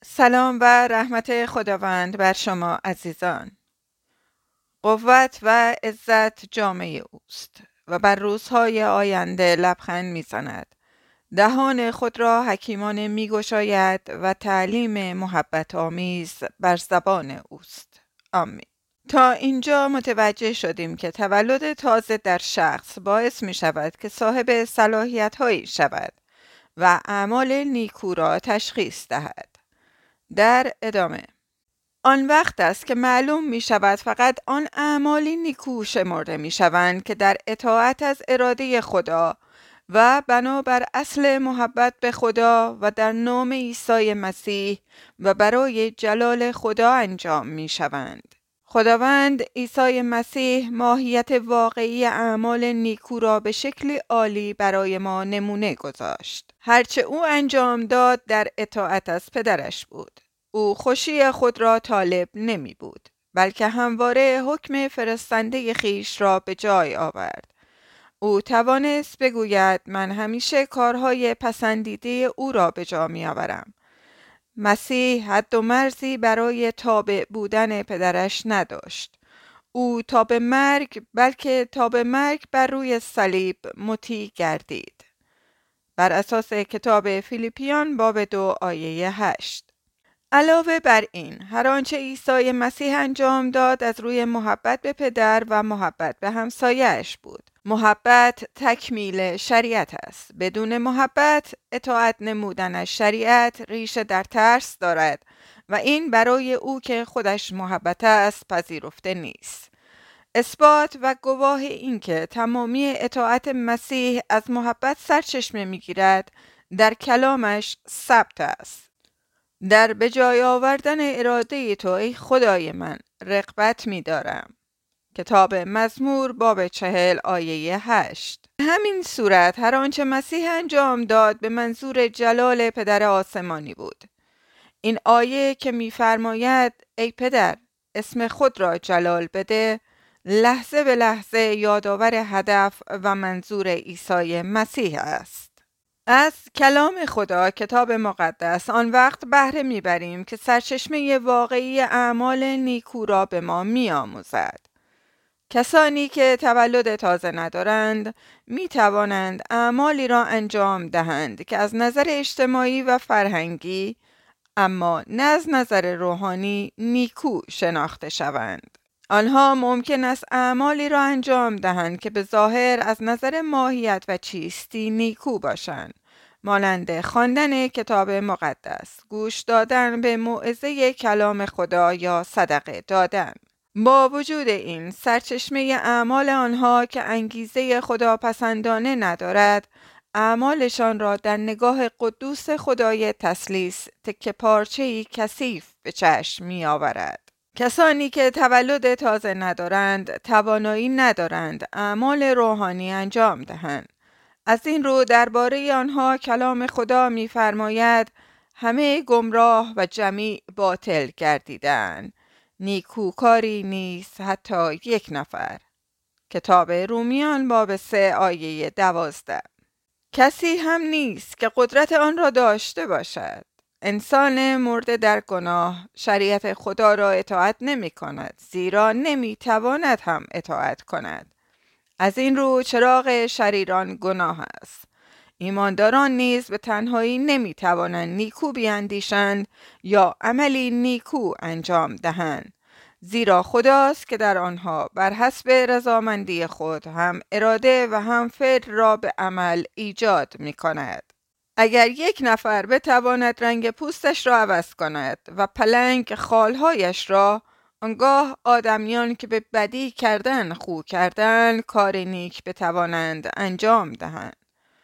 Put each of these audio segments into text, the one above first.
سلام و رحمت خداوند بر شما عزیزان. قوت و عزت جامعه اوست و بر روزهای آینده لبخند می‌زند. دهان خود را حکیمانه می‌گشاید و تعلیم محبت آمیز بر زبان اوست. آمین. تا اینجا متوجه شدیم که تولد تازه در شخص باعث می شود که صاحب صلاحیت هایی شود و اعمال نیکو را تشخیص دهد. در ادامه آن وقت است که معلوم می شود فقط آن اعمالی نیکو شمرده می شوند که در اطاعت از اراده خدا و بنابر اصل محبت به خدا و در نام عیسی مسیح و برای جلال خدا انجام می شوند. خداوند عیسی مسیح ماهیت واقعی اعمال نیکو را به شکل عالی برای ما نمونه گذاشت. هرچه او انجام داد در اطاعت از پدرش بود. او خوشی خود را طالب نمی بود، بلکه همواره حکم فرستنده خیش را به جای آورد. او توانست بگوید من همیشه کارهای پسندیده او را به جا می آورم. مسیح حد و مرزی برای تابع بودن پدرش نداشت. او تا به مرگ، بلکه تا به مرگ بر روی صلیب مطیع گردید. بر اساس کتاب فیلیپیان باب 2 آیه 8. علاوه بر این، هر آنچه عیسی مسیح انجام داد از روی محبت به پدر و محبت به همسایه‌اش بود. محبت تکمیل شریعت است. بدون محبت اطاعت نمودن از شریعت ریشه در ترس دارد و این برای او که خودش محبت است پذیرفته نیست. اثبات و گواه این که تمامی اطاعت مسیح از محبت سرچشمه می‌گیرد در کلامش ثبت است. در به جای آوردن اراده تو ای خدای من رغبت می دارم. کتاب مزمور باب 40 آیه 8. همین صورت هر آنچه مسیح انجام داد به منظور جلال پدر آسمانی بود. این آیه که می فرماید ای پدر اسم خود را جلال بده، لحظه به لحظه یادآور هدف و منظور عیسی مسیح است. از کلام خدا کتاب مقدس آن وقت بهره میبریم که سرچشمه واقعی اعمال نیکو را به ما میآموزد. کسانی که تولد تازه ندارند می توانند اعمالی را انجام دهند که از نظر اجتماعی و فرهنگی اما نه از نظر روحانی نیکو شناخته شوند. آنها ممکن است اعمالی را انجام دهند که به ظاهر از نظر ماهیت و چیستی نیکو باشند، مانند خواندن کتاب مقدس، گوش دادن به موعظه کلام خدا یا صدقه دادن. با وجود این سرچشمه اعمال آنها که انگیزه خداپسندانه ندارد، اعمالشان را در نگاه قدوس خدای تثلیث تکه پارچه‌ای کثیف به چشم می آورد. کسانی که تولد تازه ندارند توانایی ندارند اعمال روحانی انجام دهند. از این رو درباره آنها کلام خدا می‌فرماید همه گمراه و جمیع باطل گردیدند، نیکوکاری نیست حتی یک نفر. کتاب رومیان باب 3 آیه 12. کسی هم نیست که قدرت آن را داشته باشد. انسان مرده در گناه شریعت خدا را اطاعت نمی کند، زیرا نمی تواند هم اطاعت کند. از این رو چراغ شریران گناه است. ایمانداران نیز به تنهایی نمی توانند نیکو بیندیشند یا عملی نیکو انجام دهند، زیرا خداست که در آنها بر حسب رضامندی خود هم اراده و هم فعل را به عمل ایجاد می کند. اگر یک نفر بتواند رنگ پوستش را عوض کند و پلنگ خالهایش را، آنگاه آدمیان که به بدی کردن خو کردن کار نیک بتوانند انجام دهند.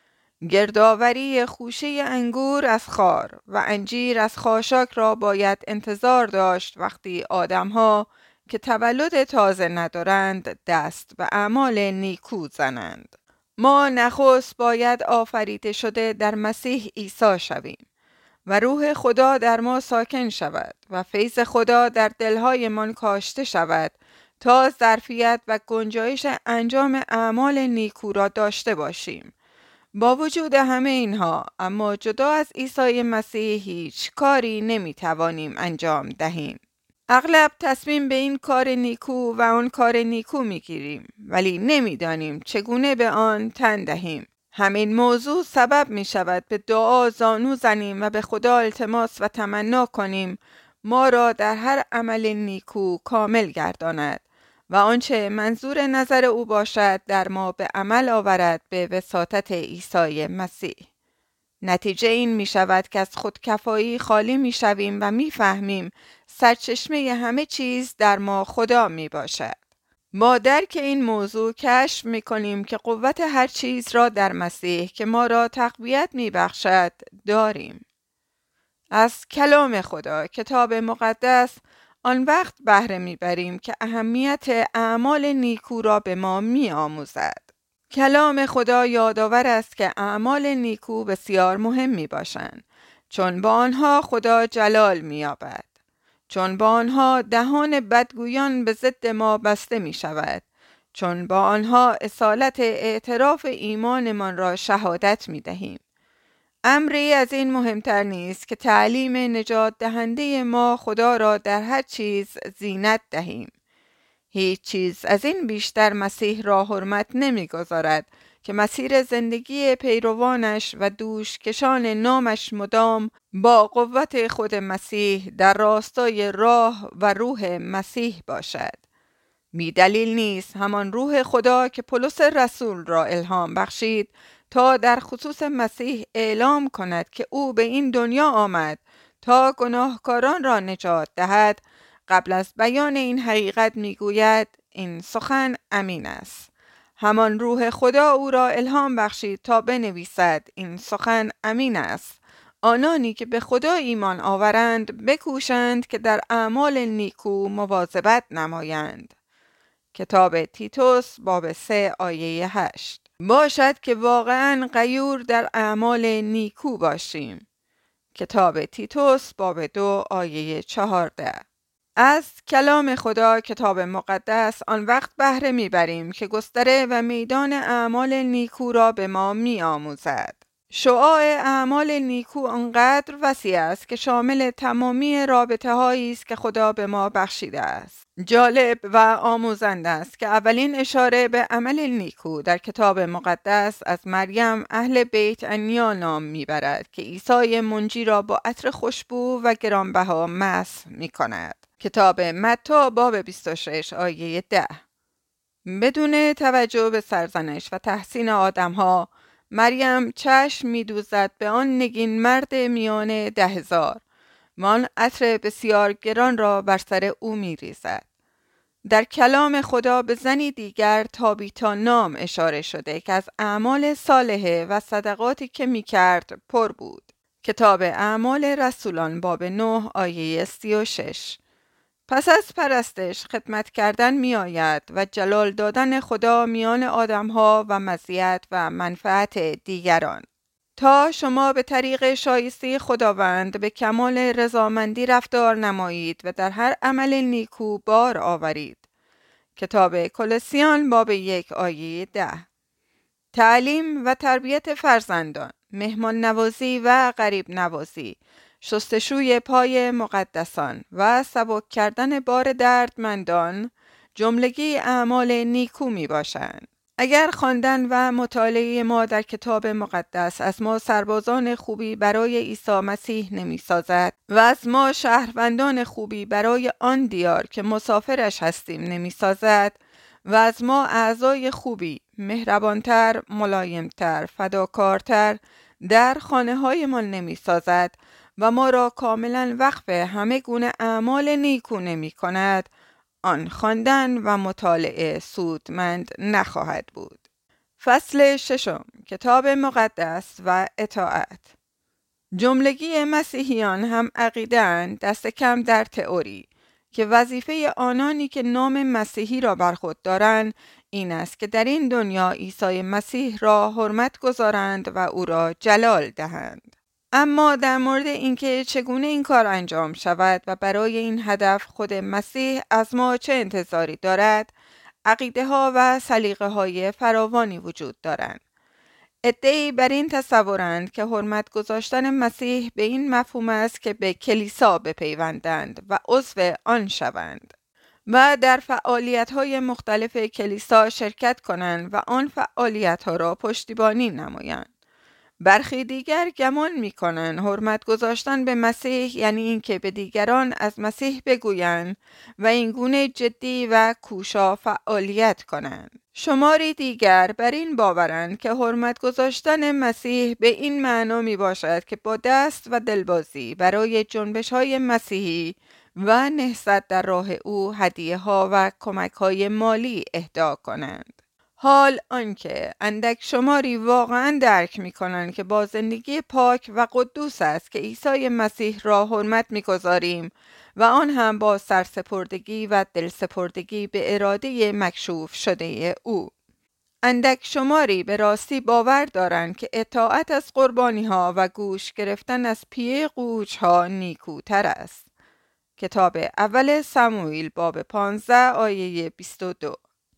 گردآوری خوشه انگور از خار و انجیر از خاشاک را باید انتظار داشت وقتی آدم‌ها که تولد تازه ندارند دست به اعمال نیکو زنند. ما نخست باید آفریده شده در مسیح عیسی شویم و روح خدا در ما ساکن شود و فیض خدا در دلهایمان کاشته شود تا ظرفیت و گنجایش انجام اعمال نیکو را داشته باشیم. با وجود همه اینها اما جدا از عیسی مسیح هیچ کاری نمیتوانیم انجام دهیم. اغلب تصمیم به این کار نیکو و آن کار نیکو میگیریم ولی نمیدانیم چگونه به آن تن دهیم. همین موضوع سبب می شود به دعا زانو زنیم و به خدا التماس و تمنا کنیم ما را در هر عمل نیکو کامل گرداند و آنچه منظور نظر او باشد در ما به عمل آورد به وساطت عیسی مسیح. نتیجه این می شود که از خودکفایی خالی می شویم و می فهمیم سرچشمه همه چیز در ما خدا می باشد. ما درک این موضوع کشف می کنیم که قوت هر چیز را در مسیح که ما را تقویت می بخشد داریم. از کلام خدا کتاب مقدس آن وقت بهره می بریم که اهمیت اعمال نیکو را به ما می آموزد. کلام خدا یادآور است که اعمال نیکو بسیار مهم می باشند چون با آنها خدا جلال می یابد. چون با آنها دهان بدگویان به ضد ما بسته می شود. چون با آنها اصالت اعتراف ایمانمان را شهادت می دهیم. امری از این مهمتر نیست که تعلیم نجات دهنده ما خدا را در هر چیز زینت دهیم. هیچ چیز از این بیشتر مسیح را حرمت نمی‌گذارد که مسیر زندگی پیروانش و دوشکشان نامش مدام با قوت خود مسیح در راستای راه و روح مسیح باشد. بی دلیل نیست همان روح خدا که پولس رسول را الهام بخشید تا در خصوص مسیح اعلام کند که او به این دنیا آمد تا گناهکاران را نجات دهد، قبل از بیان این حقیقت میگوید این سخن امین است. همان روح خدا او را الهام بخشید تا بنویسد این سخن امین است. آنانی که به خدا ایمان آورند بکوشند که در اعمال نیکو مواظبت نمایند. کتاب تیتوس باب 3 آیه 8. باشد که واقعاً غیور در اعمال نیکو باشیم. کتاب تیتوس باب 2 آیه 14. از کلام خدا کتاب مقدس آن وقت بهره میبریم که گستره و میدان اعمال نیکو را به ما می آموزد. شعاع اعمال نیکو آنقدر وسیع است که شامل تمامی رابطه هایی است که خدا به ما بخشیده است. جالب و آموزنده است که اولین اشاره به عمل نیکو در کتاب مقدس از مریم اهل بیت عنیا نام میبرد که عیسی منجی را با عطر خوشبو و گرانبها مسح میکند. کتاب متی باب 26 آیه 10. بدون توجه به سرزنش و تحسین آدمها، مریم چشم می‌دوزد به آن نگین مرد میان 10,000 و آن عطر بسیار گران را بر سر او می‌ریزد. در کلام خدا به زنی دیگر تابیتا نام اشاره شده که از اعمال صالحه و صدقاتی که می‌کرد پر بود. کتاب اعمال رسولان باب 9 آیه 36. پس از پرستش خدمت کردن می آید و جلال دادن خدا میان آدمها و مزیت و منفعت دیگران تا شما به طریق شایسته خداوند به کمال رضامندی رفتار نمایید و در هر عمل نیکو بار آورید. کتاب کولوسیان باب 1 آیه 10. تعلیم و تربیت فرزندان، مهمان نوازی و غریب نوازی، شستشوی پای مقدسان و سبک کردن بار دردمندان جملگی اعمال نیکو می باشند. اگر خواندن و مطالعه ما در کتاب مقدس از ما سربازان خوبی برای عیسی مسیح نمی سازد و از ما شهروندان خوبی برای آن دیار که مسافرش هستیم نمی سازد و از ما اعضای خوبی، مهربانتر، ملایمتر، فداکارتر در خانه های ما نمی سازد و ما را کاملا وقف همه گونه اعمال نیکو نمی کند، آن خواندن و مطالعه سودمند نخواهد بود. فصل 6 کتاب مقدس و اطاعت. جملگی مسیحیان هم عقیده‌اند، دست کم در تئوری، که وظیفه آنانی که نام مسیحی را بر خود دارند این است که در این دنیا عیسی مسیح را حرمت گذارند و او را جلال دهند. اما در مورد اینکه چگونه این کار انجام شود و برای این هدف خود مسیح از ما چه انتظاری دارد، عقیده ها و سلیقه های فراوانی وجود دارند. عده‌ای بر این تصورند که حرمت گذاشتن مسیح به این مفهوم است که به کلیسا بپیوندند و عضو آن شوند و در فعالیت‌های مختلف کلیسا شرکت کنند و آن فعالیت‌ها را پشتیبانی نمایند. برخی دیگر گمان می‌کنند حرمت گذاشتن به مسیح یعنی اینکه به دیگران از مسیح بگویند و این گونه جدی و کوشا فعالیت کنند. شماری دیگر بر این باورند که حرمت گذاشتن مسیح به این معنا می باشد که با دست و دلبازی برای جنبش‌های مسیحی و نهضت در راه او هدیه‌ها و کمک‌های مالی اهدا کنند. حال آنکه اندک شماری واقعا درک می کنند که با زندگی پاک و قدوس است که عیسی مسیح را حرمت می گذاریم و آن هم با سرسپردگی و دلسپردگی به اراده مکشوف شده او. اندک شماری به راستی باور دارند که اطاعت از قربانی ها و گوش گرفتن از پیه قوچ ها نیکوتر است. کتاب اول سموئیل باب 15 آیه 22.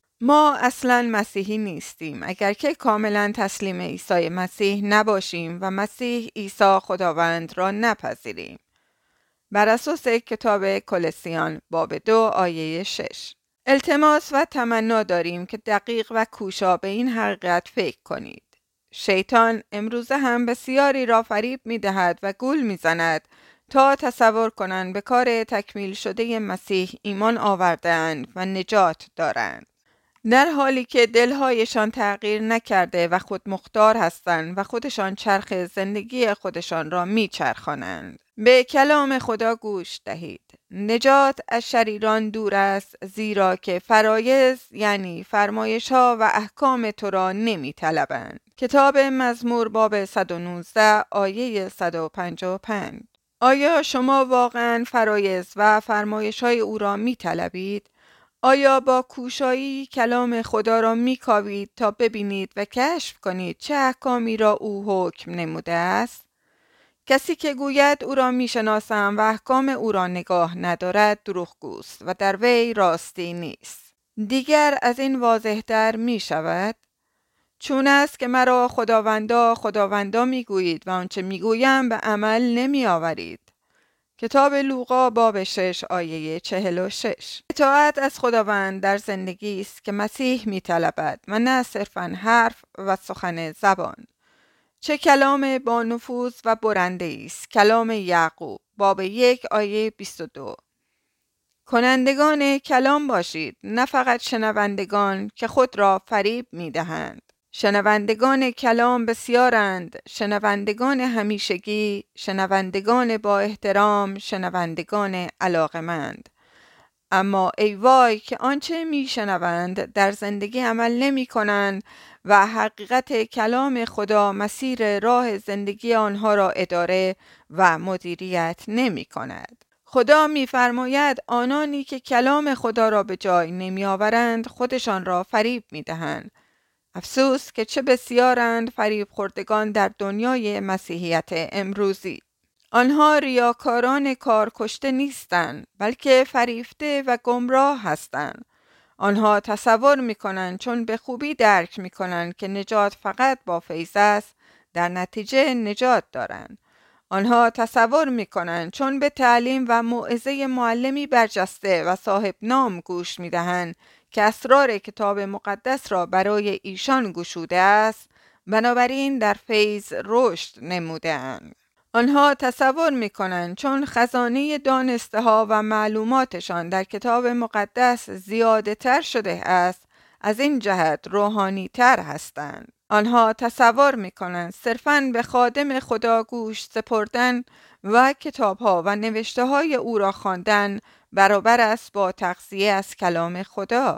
ما اصلاً مسیحی نیستیم اگر که کاملاً تسلیم عیسی مسیح نباشیم و مسیح عیسی خداوند را نپذیریم. بر اساس کتاب کولوسیان باب 2 آیه 6. التماس و تمنا داریم که دقیق و کوشا به این حقیقت فکر کنید. شیطان امروزه هم بسیاری را فریب می دهد و گول می زند تا تصور کنند به کار تکمیل شده مسیح ایمان آورده‌اند و نجات دارند، در حالی که دلهایشان تغییر نکرده و خود مختار هستند و خودشان چرخ زندگی خودشان را میچرخانند. به کلام خدا گوش دهید. نجات از شریران دور است، زیرا که فرایض یعنی فرمایش ها و احکام تو را نمی طلبند. کتاب مزمور باب 119 آیه 155. آیا شما واقعا فرایض و فرمایش های او را می طلبید؟ آیا با کوشایی کلام خدا را می‌کاوید تا ببینید و کشف کنید چه احکامی را او حکم نموده است؟ کسی که گوید او را می‌شناسم و احکام او را نگاه ندارد دروغگوست و در وی راستی نیست. دیگر از این واضح‌تر می‌شود؟ چون است که مرا خداوندا می‌گویید و آنچه می‌گویم به عمل نمی‌آورید. کتاب لوقا باب 6 آیه 46. اطاعت از خداوند در زندگی است که مسیح می‌طلبد و نه صرفاً حرف و سخن زبان. چه کلام با نفوذ و برنده است. کلام یعقوب باب 1 آیه 22. کنندگان کلام باشید، نه فقط شنوندگان که خود را فریب می‌دهند. شنوندگان کلام بسیارند، شنوندگان همیشگی، شنوندگان با احترام، شنوندگان علاقمند. اما ای وای که آنچه میشنوند در زندگی عمل نمی کنند و حقیقت کلام خدا مسیر راه زندگی آنها را اداره و مدیریت نمی کند. خدا می‌فرماید آنانی که کلام خدا را به جای نمی آورند خودشان را فریب می دهند. افسوس که چه بسیارند فریب خوردگان در دنیای مسیحیت امروزی. آنها ریاکاران کار کشته نیستند، بلکه فریفته و گمراه هستند. آنها تصور می‌کنند چون به خوبی درک می‌کنند که نجات فقط با فیض است، در نتیجه نجات دارند. آنها تصور می‌کنند چون به تعلیم و موعظه معلمی برجسته و صاحب نام گوش می‌دهند که اسرار کتاب مقدس را برای ایشان گشوده است، بنابراین در فیض رشد نموده‌اند. آنها تصور می‌کنند چون خزانه دانسته ها و معلوماتشان در کتاب مقدس زیاده تر شده است، از این جهت روحانی تر هستند. آنها تصور می‌کنند صرفاً به خادم خدا گوش سپردن و کتاب‌ها و نوشته‌های او را خواندن برابر است با تغذیه از کلام خدا.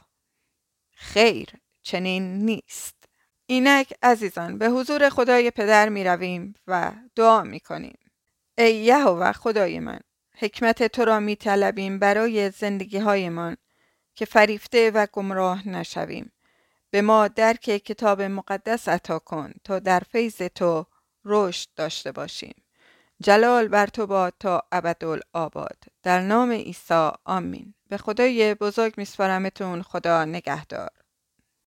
خیر، چنین نیست. اینک عزیزان به حضور خدای پدر می رویم و دعا می کنیم. ای یهوه خدای من، حکمت تو را می طلبیم برای زندگی هایمان که فریفته و گمراه نشویم. به ما درک کتاب مقدس عطا کن تا در فیض تو رشد داشته باشیم. جلال بر تو باد تا ابدالآباد. در نام عیسی آمین. به خدای بزرگ میسپارمتون. خدا نگهدار.